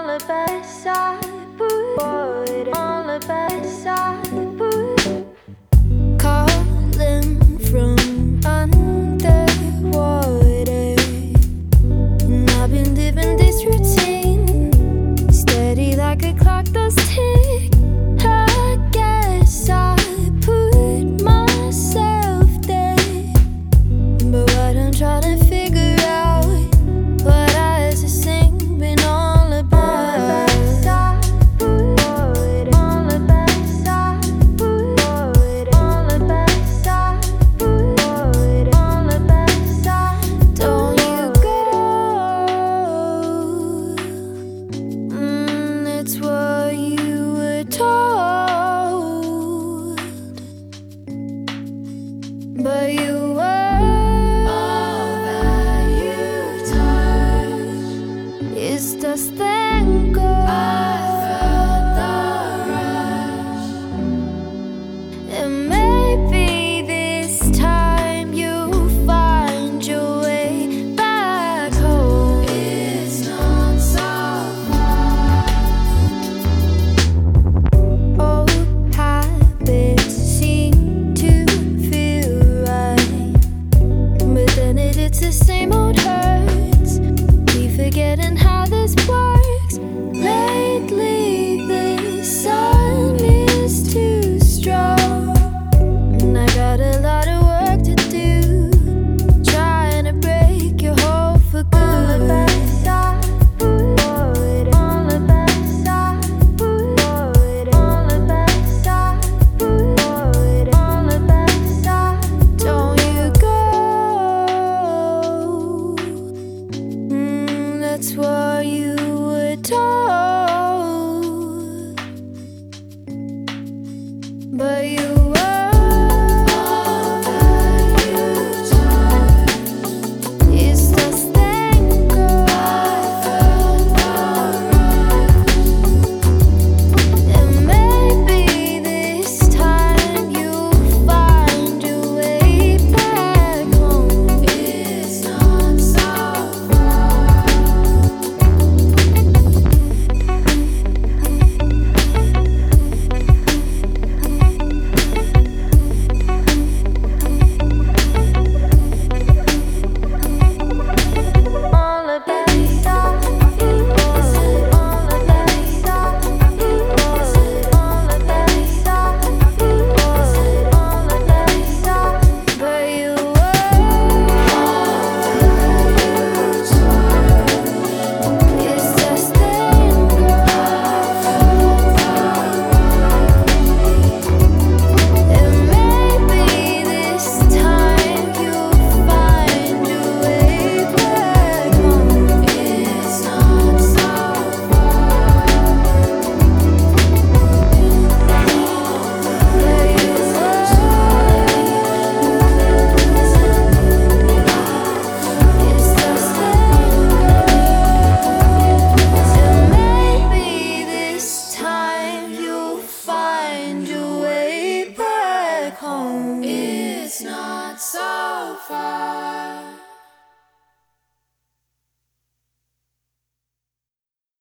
the best I put, all the best I put. Calling from underwater, and I've been living this routine, steady like a clock that's tick. I guess I put myself there, but what I'm trying to figure out, what has this thing been all about? All the best I put, all the best I put, all the best I put. Don't you go, it's what you were told, but you were all that you touch is dust and gold.